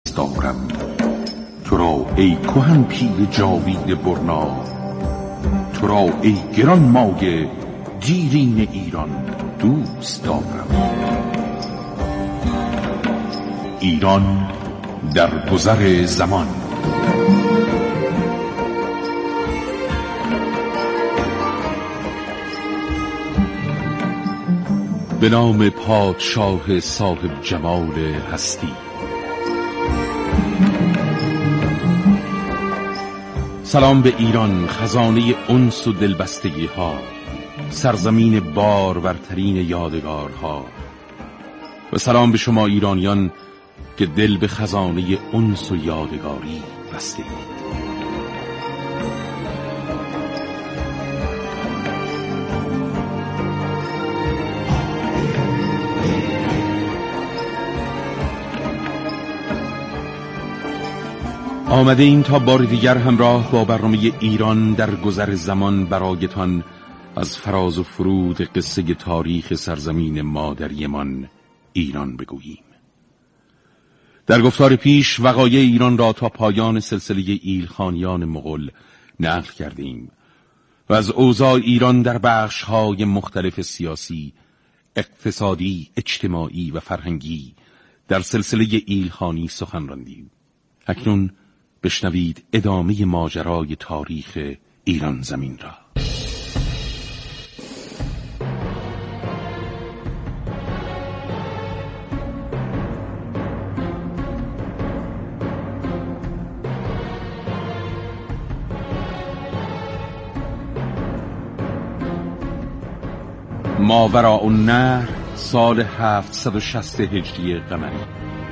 دارم. تو را ای کهن پیر جاوید برنا، تو را ای گران مایه دیرین ایران دوست دارم. ایران در گذر زمان. به نام پادشاه صاحب جمال هستی. سلام به ایران، خزانه انس و دلبستگی ها، سرزمین بارورترین یادگارها. و سلام به شما ایرانیان که دل به خزانه انس و یادگاری بستید. آمده این تا بار دیگر همراه با برنامه ایران در گذر زمان برایتان از فراز و فرود قصه تاریخ سرزمین مادریمان ایران بگوییم. در گفتار پیش وقایع ایران را تا پایان سلسله ایلخانیان مغول نقل کردیم و از اوضاع ایران در بخش‌های مختلف سیاسی، اقتصادی، اجتماعی و فرهنگی در سلسله ایلخانی سخن راندیم. اکنون بشنوید ادامه ماجرای تاریخ ایران زمین را. ماوراء النهر، سال 760 هجری قمری.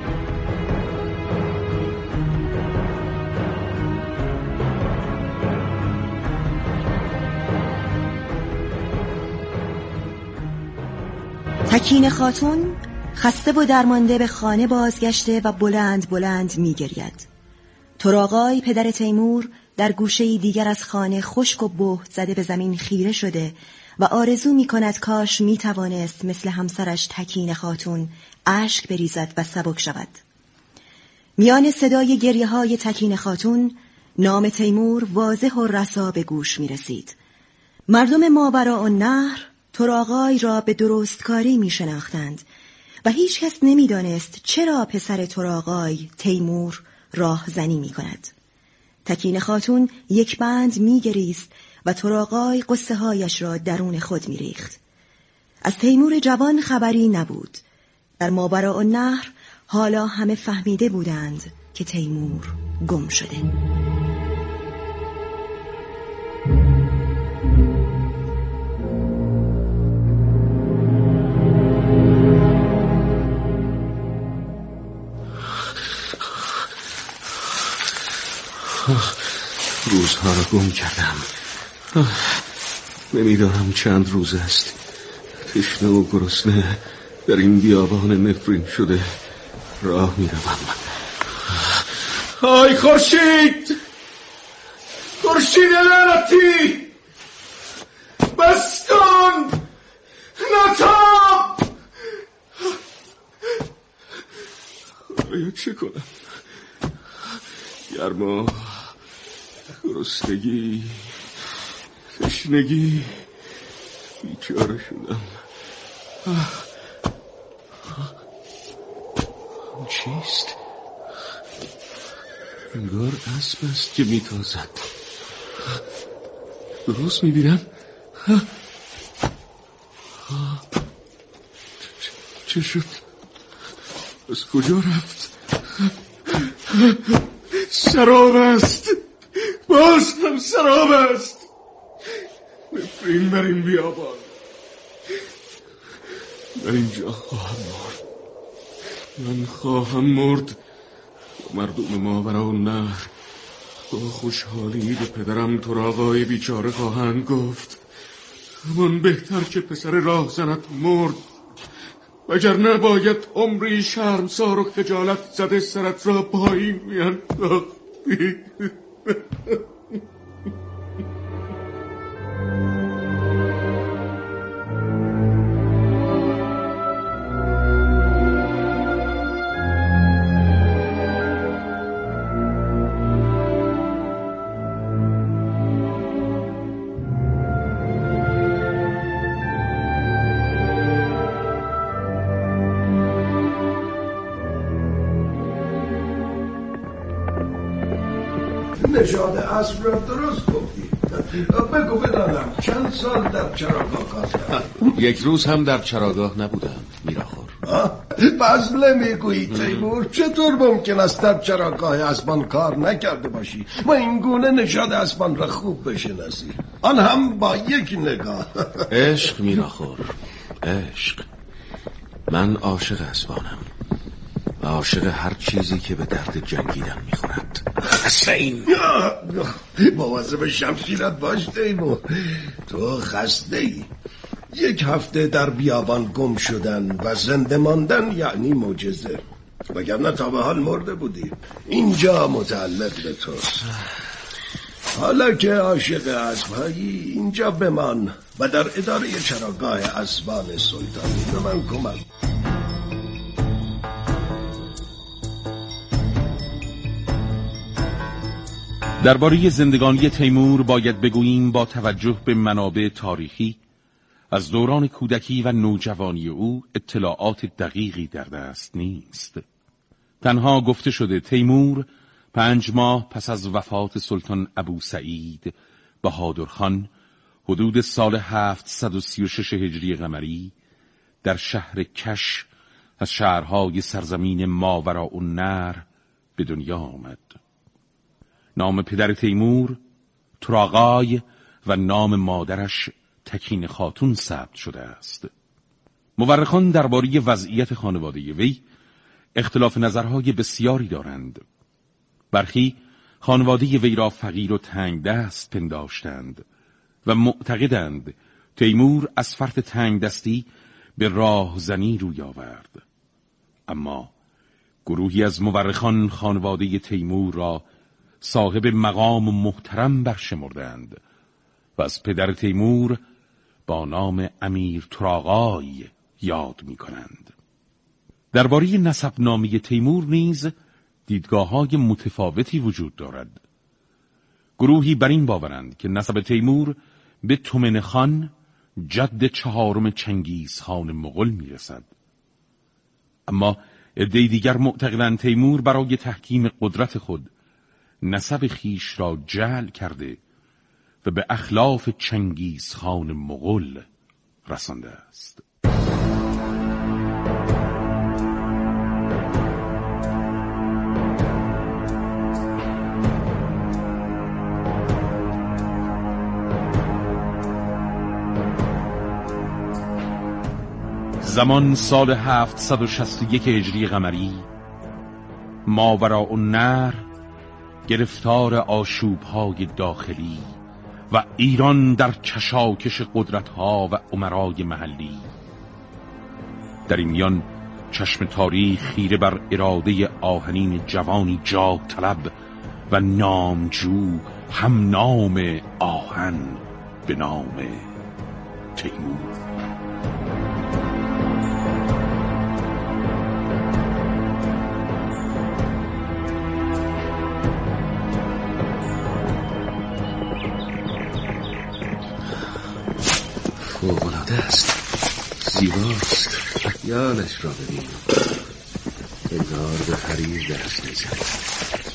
تکینه خاتون خسته و درمانده به خانه بازگشته و بلند بلند می گرید. ترآقای پدر تیمور در گوشه دیگر از خانه خشک و بهت زده به زمین خیره شده و آرزو می کند کاش می توانست مثل همسرش تکینه خاتون اشک بریزد و سبک شود. میان صدای گریه های تکینه خاتون نام تیمور واضح و رسا به گوش می رسید. مردم ماوراء النهر ترآقای را به درستکاری می شناختند و هیچ کس نمی دانست چرا پسر ترآقای تیمور راهزنی می کند. تکینه خاتون یک بند می گریست و ترآقای قصه هایش را درون خود می ریخت. از تیمور جوان خبری نبود. در ماوراء النهر حالا همه فهمیده بودند که تیمور گم شده. روزها را گم کردم. نمیدانم چند روز است. تشنه و گرسنه در این بیابان نفرین شده راه میروم. آی خورشید، خورشید لعنتی، بس کن، نتاب. خدایا چه کنم؟ گرما، گرسنگی، تشنگی، بیچاره شدم. چیست؟ انگار اسب است که میتازد. درست میبینم؟ چه شد؟ از کجا رفت؟ سراب است، باز هم سراب است. نفرین بر این بیابان. من اینجا خواهم مرد. من خواهم مرد. مردم ماوراء النهر با خوشحالی به پدرم ترآقای بیچاره خواهند گفت همان بهتر که پسر راهزنت مرد، وگرنه باید عمری شرمسار و خجالت زده سرت را پایین میانداختی. نژاد اسب را درست گفتی. بگو بدانم چند سال در چراگاه کار کردی؟ یک روز هم در چراگاه نبودم میراخور. بزله میگویی تیمور؟ چطور ممکن است در چراگاه اسبان کار نکرده باشی و این گونه نژاد اسبان را خوب بشناسی، آن هم با یک نگاه؟ عشق میراخور، عشق. من عاشق اسبانم و عاشق هر چیزی که به درد جنگیدن میخورد. خسته این مواظب شمشیرت باش تیمور، تو خسته ای. یک هفته در بیابان گم شدن و زنده ماندن یعنی معجزه، وگرنه تا به حال مرده بودی. اینجا متعلق به توست. حالا که عاشق اسب‌هایی اینجا بمان و در اداره چراگاه اسبان سلطانی به من کمک. درباره زندگانی تیمور باید بگوییم با توجه به منابع تاریخی از دوران کودکی و نوجوانی او اطلاعات دقیقی در دست نیست. تنها گفته شده تیمور 5 ماه پس از وفات سلطان ابو سعید بهادرخان حدود سال 736 هجری قمری در شهر کش از شهرهای سرزمین ماوراءالنهر به دنیا آمد. نام پدر تیمور تراغای و نام مادرش تکین خاتون ثبت شده است. مورخان درباره وضعیت خانواده وی اختلاف نظرهای بسیاری دارند. برخی خانواده وی را فقیر و تنگ دست پنداشتند و معتقدند تیمور از فرط تنگ دستی به راهزنی روی آورد. اما گروهی از مورخان خانواده تیمور را صاحب مقام و محترم برشمردند و از پدر تیمور با نام امیر تراغای یاد می کنند. درباره نسب نامی تیمور نیز دیدگاه‌های متفاوتی وجود دارد. گروهی بر این باورند که نسب تیمور به تومن خان جد 4 چنگیز خان مغول می رسد. اما عده‌ای دیگر معتقدند تیمور برای تحکیم قدرت خود نسب خیش را جعل کرده و به اخلاف چنگیز خان مغول رسانده است. زمان سال 761 هجری قمری، ماوراءالنهر گرفتار آشوب‌های داخلی و ایران در کشاکش قدرت‌ها و امرای محلی. در این میان چشم تاریخ خیره بر اراده آهنین جوانی جاه طلب و نامجو هم نام آهن به نام تیمور. فوق‌العاده است، زیباست. یالش را ببین، انگار به حریر دست میزنی.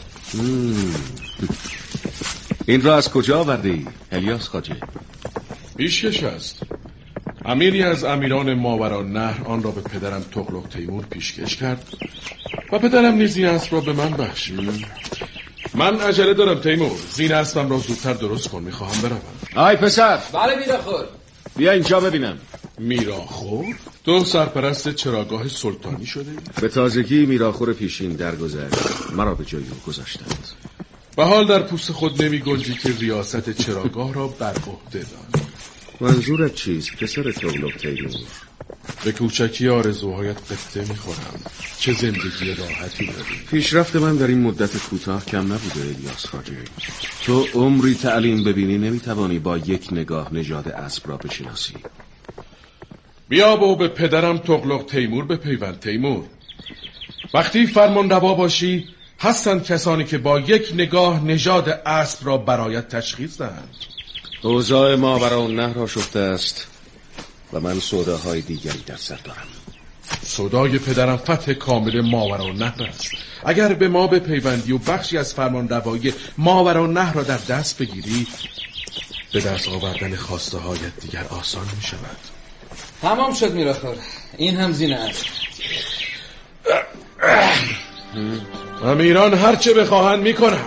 این را از کجا آوردی الیاس خواجه؟ پیشکش است. امیری از امیران ماوراءالنهر آن را به پدرم تغلق تیمور پیشکش کرد و پدرم نیز این اسب را به من بخشید. من عجله دارم تیمور، زین اسبم را زودتر درست کن، میخواهم بروم. آی پسر. بله میراخور. بیا اینجا ببینم. میراخور؟ تو سرپرست چراگاه سلطانی شده؟ به تازگی میراخور پیشین درگذشت، مرا به جای او گذاشتند. و حال در پوست خود نمی گنجی که ریاست چراگاه را بر عهده داری. منظورت چیست پسر تغلق تیمور؟ به کوچکی آرزوهایت قطعه میخورم. چه زندگی راحتی داری. پیشرفت من در این مدت کوتاه کم نبوده الیاس خواجه. تو عمری تعلیم ببینی نمیتوانی با یک نگاه نژاد اسب را بشناسی. بیا و به پدرم تغلق تیمور بپیوند تیمور. وقتی فرمان روا باشی هستند کسانی که با یک نگاه نژاد اسب را برایت تشخیص دهند. اوضاع ماوراءالنهر را شفته است و من سوداهای دیگری در سر دارم. صدای پدرم فتح کامل ماورالنهر است. اگر به ما بپیوندی و بخشی از فرمان روایی ماورالنهر را در دست بگیری، به دست آوردن خواسته هایت دیگر آسان می شود. تمام شد میراخور، این هم زینه است. امیران هرچه بخواهند می کنم.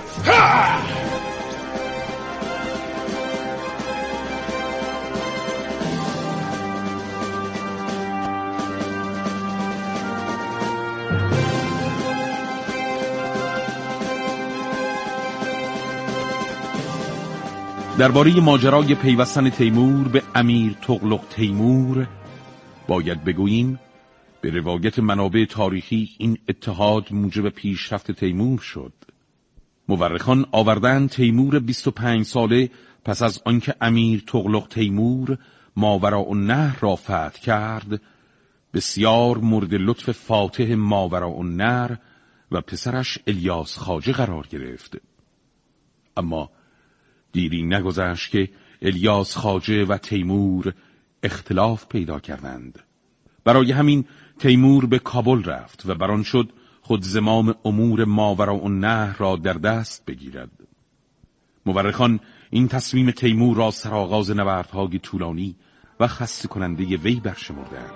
درباره ماجرای پیوستن تیمور به امیر تغلق تیمور باید بگوییم به روایت منابع تاریخی این اتحاد موجب پیشرفت تیمور شد. مورخان آوردن تیمور 25 ساله پس از آنکه امیر تغلق تیمور ماوراءالنهر را فتح کرد، بسیار مورد لطف فاتح ماوراءالنهر و پسرش الیاس خواجه قرار گرفت. اما دیری نگذشت که الیاس خواجه و تیمور اختلاف پیدا کردند. برای همین تیمور به کابل رفت و بران شد خود زمام امور ماوراءالنهر را در دست بگیرد. مورخان این تصمیم تیمور را سرآغاز نبردهای طولانی و خسته کننده وی برشمردند.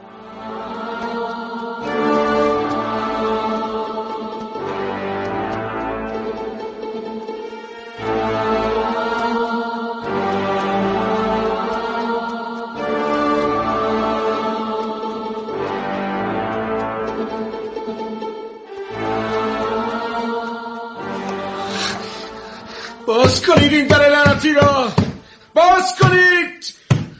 باز کنید این در لعنتی را! باز کنید!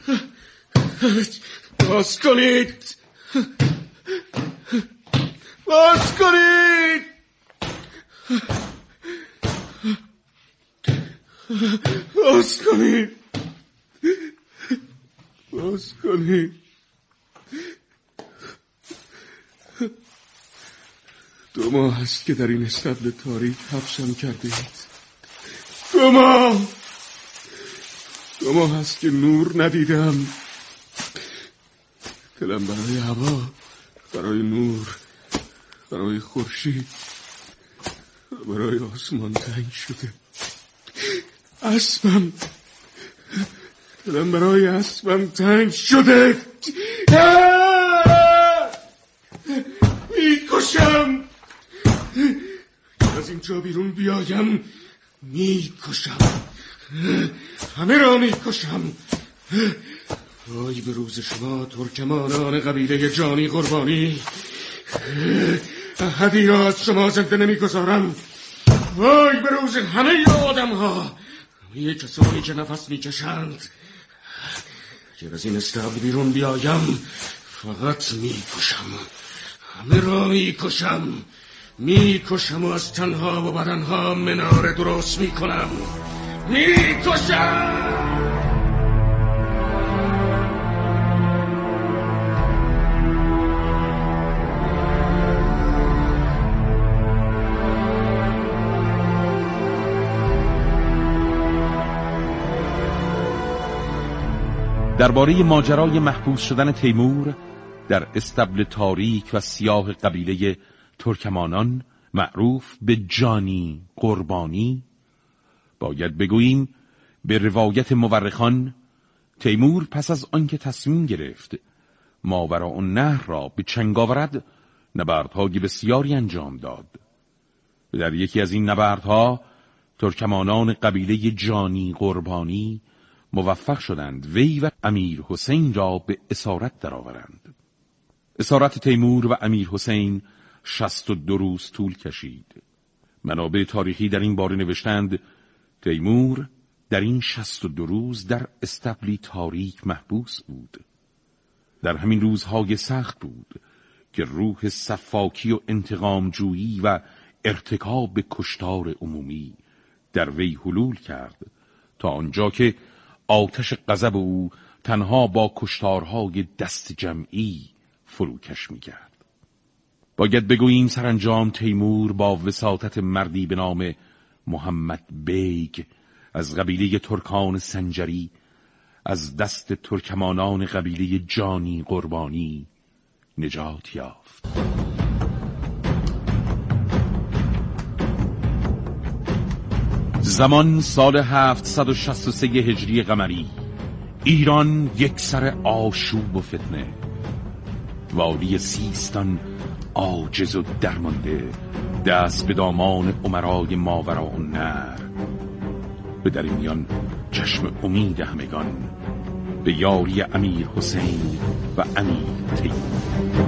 باز کنید! باز کنید! باز کنید! باز کنید! 2 ماه است که در این استبل تاریک حبسم کرده اید. 2 ماه هست که نور ندیدم. دلم برای هوا، برای نور، برای خورشید، برای آسمان تنگ شده. اسبم، دلم برای اسبم تنگ شده. میکشم. از اینجا بیرون بیایم میکشم. همه را میکشم. وای به روز شما ترکمانان قبیله جانی قربانی. احدی را از شما زنده نمیگذارم. وای به روز همه آدم ها، همه کسانی که نفس میکشند. اگر از این استبل بیرون بیایم فقط میکشم. همه را میکشم و از تنها و بدنها مناره درست میکنم. میکشم. درباره ماجرای محبوس شدن تیمور در استبل تاریک و سیاه قبیله ترکمانان معروف به جانی قربانی باید بگوییم به روایت مورخان تیمور پس از آنکه تصمیم گرفت ماوراءالنهر را به چنگ آورد نبردهای بسیاری انجام داد. در یکی از این نبردها ترکمانان قبیله جانی قربانی موفق شدند وی و امیر حسین را به اسارت درآورند. اسارت تیمور و امیر حسین 62 روز طول کشید. منابع تاریخی در این باره نوشتند تیمور در این 62 روز در استبلی تاریک محبوس بود. در همین روزهای سخت بود که روح سفاکی و انتقام جویی و ارتکاب کشتار عمومی در وی حلول کرد تا آنجا که آتش غضب او تنها با کشتارهای دست جمعی فروکش می‌کرد. باید بگوییم سرانجام تیمور با وساطت مردی به نام محمد بیگ از قبیله ترکان سنجری از دست ترکمانان قبیله جانی قربانی نجات یافت. زمان سال 763 هجری قمری. ایران یک سر آشوب و فتنه. والی سیستان عاجز و درمانده دست به دامان امرای ماوراءالنهر. به در این میان چشم امید همگان به یاری امیر حسین و امیر تیمور.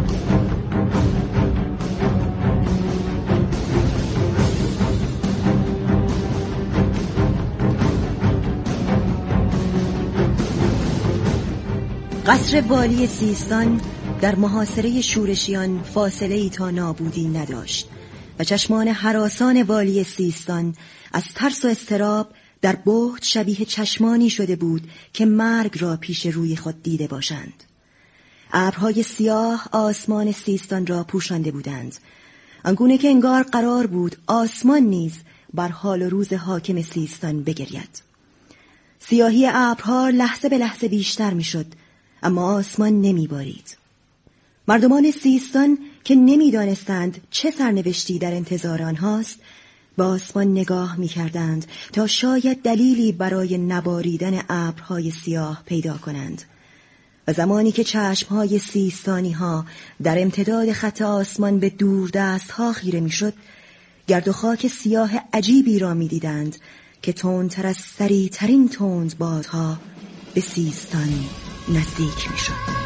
قصر والی سیستان در محاصره شورشیان فاصله ای تا نابودی نداشت و چشمان هراسان والی سیستان از ترس و اضطراب در بهت شبیه چشمانی شده بود که مرگ را پیش روی خود دیده باشند. ابرهای سیاه آسمان سیستان را پوشانده بودند، آنگونه که انگار قرار بود آسمان نیز بر حال و روز حاکم سیستان بگرید. سیاهی ابرها لحظه به لحظه بیشتر میشد، اما آسمان نمیبارید. مردمان سیستان که نمیدانستند چه سرنوشتی در انتظار آنهاست به آسمان نگاه میکردند تا شاید دلیلی برای نباریدن ابرهای سیاه پیدا کنند. و زمانی که چشمهای سیستانی ها در امتداد خط آسمان به دور دست ها خیره میشد، گرد و خاک سیاه عجیبی را میدیدند که تندتر از سریعترین تند بادها به سیستان نزدیک میشد.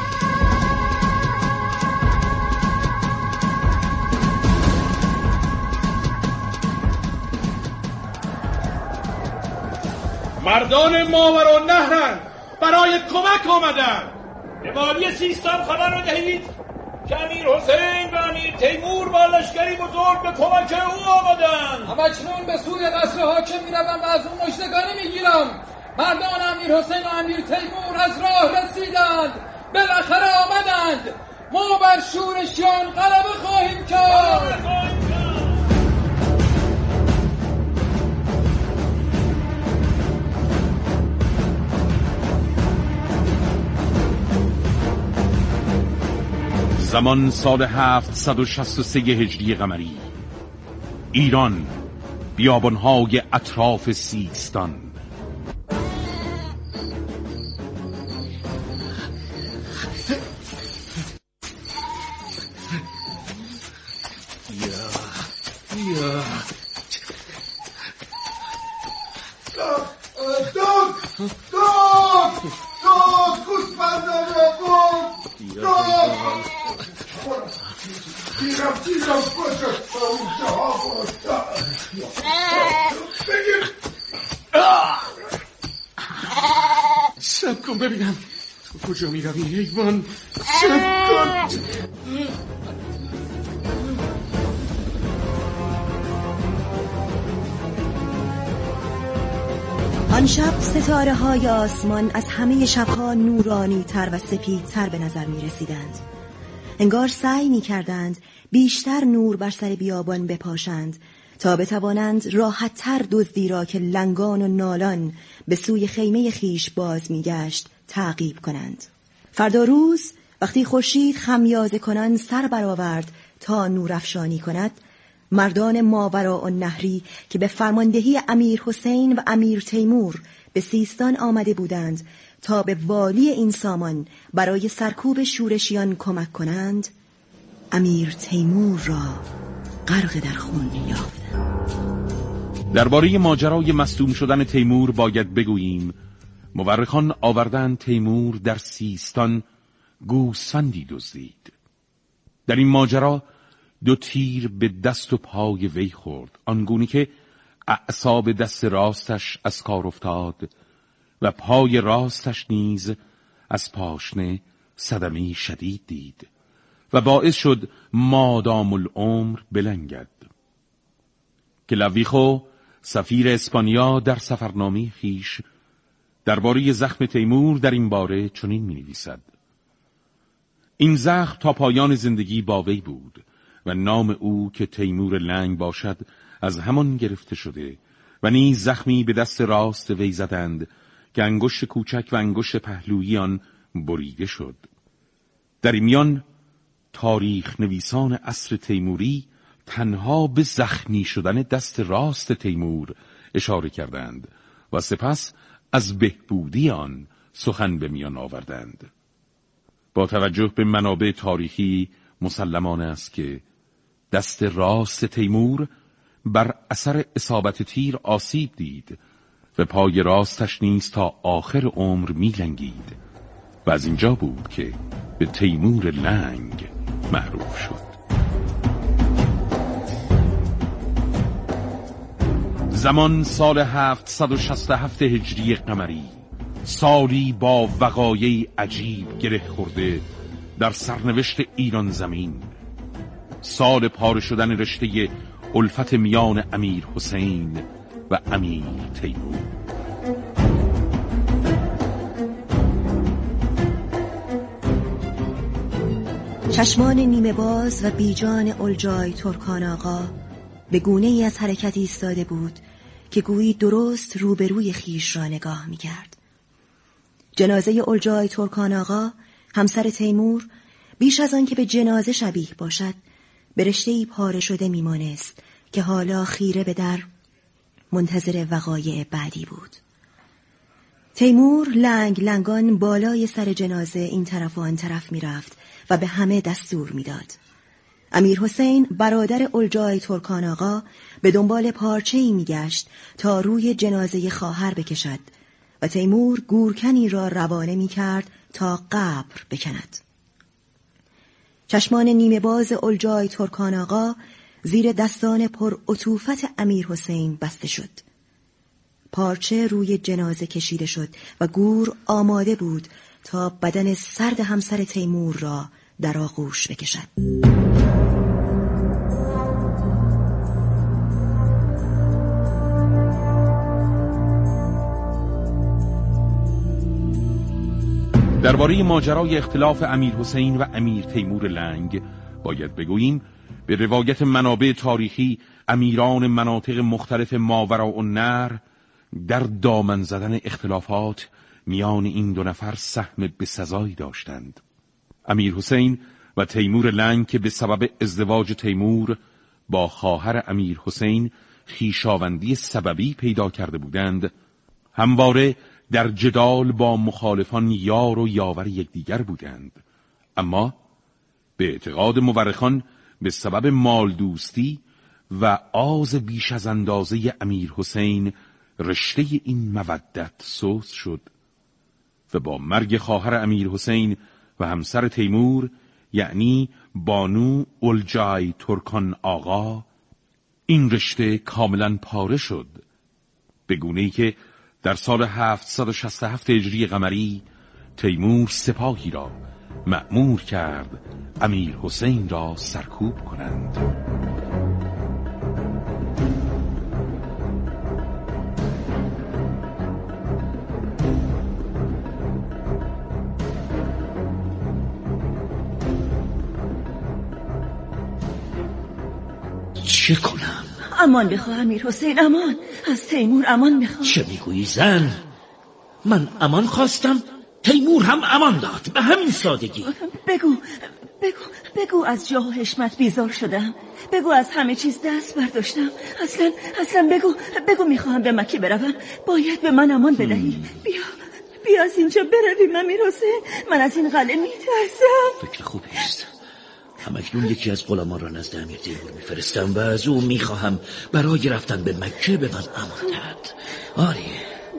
مردان ماوراءالنهرند، برای کمک آمدند. به والی سیستان خبر رو دهید که امیر حسین و امیر تیمور با لشکری بزرگ به کمک او آمدند. همکنون به سوی قصر حاکم میروم و از اون مژدگانی میگیرم. مردان امیر حسین و امیر تیمور از راه رسیدند، بالاخره آمدند. ما بر شورشیان غلبه خواهیم کرد. زمان سال 763 هجری قمری. ایران، بیابانهای اطراف سیستان. سب کن ببینم تو کجا می روی حیوان. سب کن. آن شب ستاره های آسمان از همه شبها نورانی تر و سپید تر به نظر می رسیدند. انگار سعی می کردند بیشتر نور بر سر بیابان بپاشند تا بتوانند راحت تر دزدی را که لنگان و نالان به سوی خیمه خیش باز می گشت تعقیب کنند. فردا روز وقتی خورشید خمیازه کنان سر برآورد تا نورافشانی کند، مردان ماوراءالنهری که به فرماندهی امیر حسین و امیر تیمور به سیستان آمده بودند تا به والی این سامان برای سرکوب شورشیان کمک کنند، امیر تیمور را غرق در خون یافتند. درباره ماجرای مصدوم شدن تیمور باید بگوییم مورخان آوردن تیمور در سیستان گوسفندی دزدید. در این ماجرا 2 تیر به دست و پای وی خورد، آنگونه که اعصاب دست راستش از کار افتاد و پای راستش نیز از پاشنه صدمه شدید دید و باعث شد مادام العمر بلنگد. که لویخو سفیر اسپانیا در سفرنامه خیش درباره زخم تیمور در این باره چنین می‌نویسد: این زخم تا پایان زندگی با وی بود و نام او که تیمور لنگ باشد از همان گرفته شده و نیز زخمی به دست راست وی زدند که انگشت کوچک و انگشت پهلویی آن بریده شد. در این میان تاریخ نویسان عصر تیموری تنها به زخمی شدن دست راست تیمور اشاره کردند و سپس از بهبودی آن سخن به میان آوردند. با توجه به منابع تاریخی مسلمان است که دست راست تیمور بر اثر اصابت تیر آسیب دید و پای راستش نیز تا آخر عمر می لنگید و از اینجا بود که به تیمور لنگ معروف شد. زمان سال 767 هجری قمری، سالی با وقایع عجیب گره خورده در سرنوشت ایران زمین، سال پاره شدن رشته الفت میان امیر حسین و امیر تیمور. چشمان نیمه باز و بیجان اولجای ترکان آقا به گونه ای از حرکت ایستاده بود که گویی درست روبروی خیش را نگاه می کرد. جنازه اولجای ترکان آقا، همسر تیمور، بیش از آن که به جنازه شبیه باشد، به رشته‌ای پاره شده می مانست که حالا خیره به در منتظر وقایع بعدی بود. تیمور لنگ لنگان بالای سر جنازه این طرف و آن طرف می رفت و به همه دستور می داد. امیر حسین برادر اولجای ترکان آقا به دنبال پارچه‌ای می گشت تا روی جنازه خواهر بکشد و تیمور گورکنی را روانه می کرد تا قبر بکند. چشمان نیمه باز اولجای ترکان آقا زیر دستان پر عطوفت امیر حسین بسته شد. پارچه روی جنازه کشیده شد و گور آماده بود تا بدن سرد همسر تیمور را در آغوش بکشد. درباره ماجرای اختلاف امیر حسین و امیر تیمور لنگ باید بگوییم به روایت منابع تاریخی امیران مناطق مختلف ماوراءالنهر در دامن زدن اختلافات میان این دو نفر سهم بسزایی داشتند. امیر حسین و تیمور لنگ که به سبب ازدواج تیمور با خواهر امیر حسین خویشاوندی سببی پیدا کرده بودند، همواره در جدال با مخالفان یار و یاور یکدیگر بودند، اما به اعتقاد مورخان به سبب مال دوستی و آز بیش از اندازه امیر حسین رشته این مودت سوس شد و با مرگ خواهر امیر حسین و همسر تیمور یعنی بانو اولجای ترکان آقا این رشته کاملا پاره شد، به گونه‌ای که در سال 767 هجری قمری تیمور سپاهی را مأمور کرد امیر حسین را سرکوب کنند. چه کنم؟ امان بخواه امیر حسین، امان. از تیمور امان بخواه. چه میگویی زن؟ من امان خواستم، تیمور هم امان داد، به همین سادگی. بگو از جاه و حشمت بیزار شدم. بگو از همه چیز دست برداشتم. اصلا بگو میخواهم به مکه بروم. باید به من امان بدهی. بیا از اینجا برویم امیر حسین. من از این قلعه میترسم. فکر خوبی است. همکنون یکی از غلامان را نزد امیر تیمور میفرستم و از او میخواهم برای رفتن به مکه به من امان دهد. آری.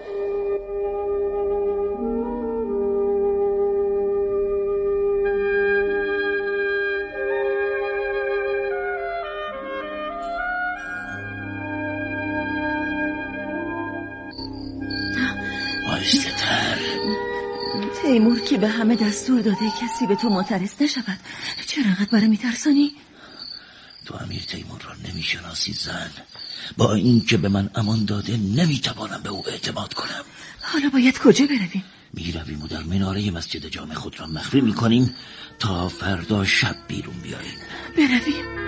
آهسته‌تر. تیمور که به همه دستور داده کسی به تو معترض نشود. چرا انقدر برای میترسانی؟ تو امیر تیمور را نمیشناسی زن. با این که به من امان داده نمیتوانم به او اعتماد کنم. حالا باید کجا برویم؟ میرویم و در مناره مسجد جامع خود را مخفی میکنیم تا فردا شب بیرون بیاییم. برویم.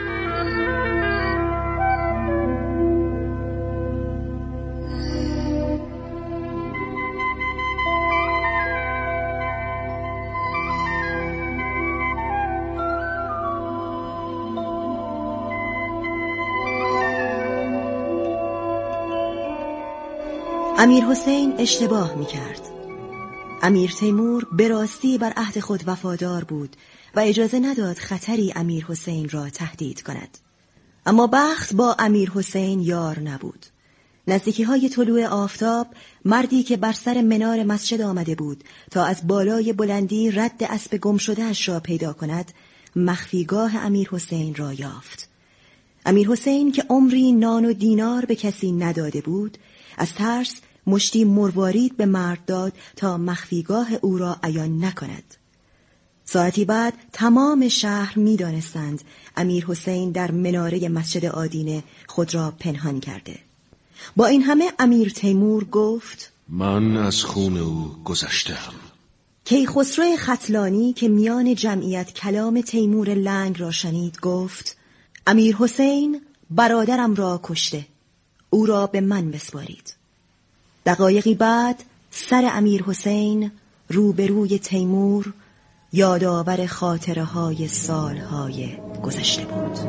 امیر حسین اشتباه می کرد. امیر تیمور به راستی بر عهد خود وفادار بود و اجازه نداد خطری امیر حسین را تهدید کند. اما بخت با امیر حسین یار نبود. نزدیکی های طلوع آفتاب مردی که بر سر منار مسجد آمده بود تا از بالای بلندی رد اسب گم شده‌اش را پیدا کند، مخفیگاه امیر حسین را یافت. امیر حسین که عمری نان و دینار به کسی نداده بود، از ترس مشتی مروارید به مرد داد تا مخفیگاه او را عیان نکند. ساعتی بعد تمام شهر می دانستند امیر حسین در مناره مسجد آدینه خود را پنهان کرده. با این همه امیر تیمور گفت: من از خون او گذشتم. کیخسرو ختلانی که میان جمعیت کلام تیمور لنگ را شنید گفت: امیر حسین برادرم را کشته، او را به من بسپارید. دقایقی بعد سر امیر حسین روبروی تیمور یادآور خاطره های سالهای گذشته بود.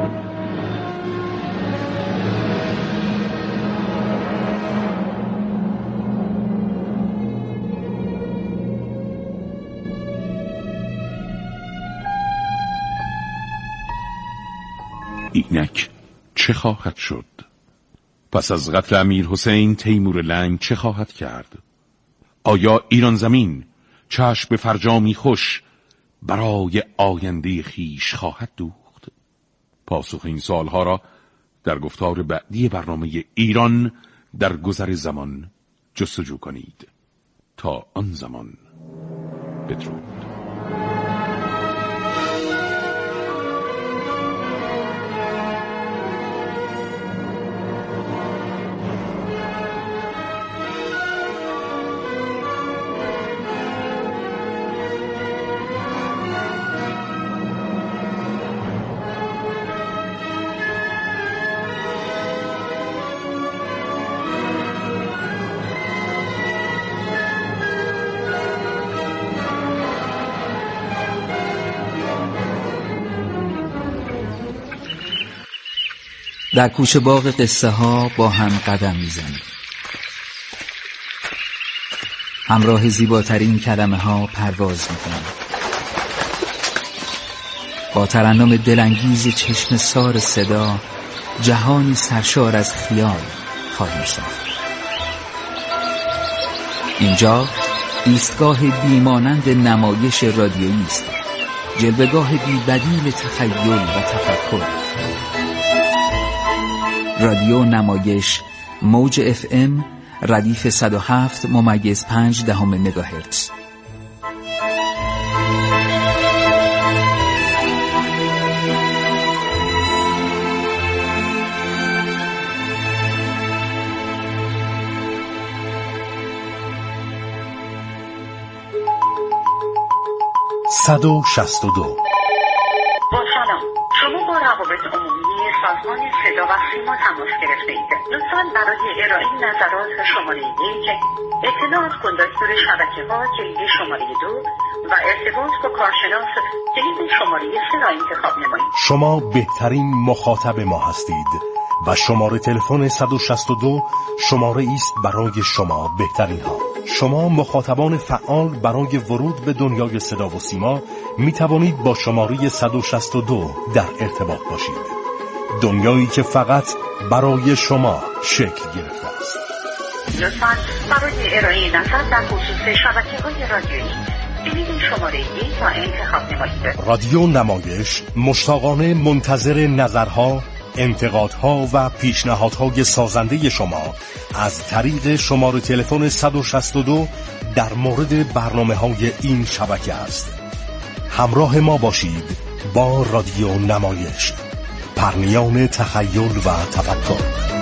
اینک چه خواهد شد؟ پس از قتل امیر حسین تیمور لنگ چه خواهد کرد؟ آیا ایران زمین چشم به فرجامی خوش برای آینده خیش خواهد دوخت؟ پاسخ این سوالها را در گفتار بعدی برنامه ایران در گذر زمان جستجو کنید. تا آن زمان بدرود. در کوچه باغ قصه ها با هم قدم میزنیم. همراه زیباترین کلمه ها پرواز میکنیم. با ترنم دلانگیز چشم سار صدا جهانی سرشار از خیال خواهیم ساخت. اینجا ایستگاه بیمانند نمایش رادیویی است، جلوه‌گاه بی‌بدیل تخیل و تفکر. رادیو نمایش، موج FM ردیف 107.5 مگاهرتز. با سلام، شما با روابط عمومی سازمان صدا و سیما تماس گرفته اید. لطفاً برای ارائه نظرات شماره 1، اطلاع از کندکتور شبکه‌ها کلید شماره 2 و ارتباط با کارشناس کلید شماره 3 را انتخاب نمایید. شما بهترین مخاطب ما هستید و شماره تلفن 162 شماره است برای شما بهترین ها. شما مخاطبان فعال برای ورود به دنیای صدا و سیما می توانید با شماره 162 در ارتباط باشید. دنیایی که فقط برای شما شکل گرفته است. لطفاً برای ارائه نظر در خصوص شبکه‌های رادیویی کلید شماره 1 را انتخاب نمایید. رادیو نمایش مشتاقانه منتظر نظرها، انتقادها و پیشنهادهای سازنده شما از طریق شماره تلفن 162 در مورد برنامه‌های این شبکه است. همراه ما باشید با رادیو نمایش، پرنیان تخیل و تفکر.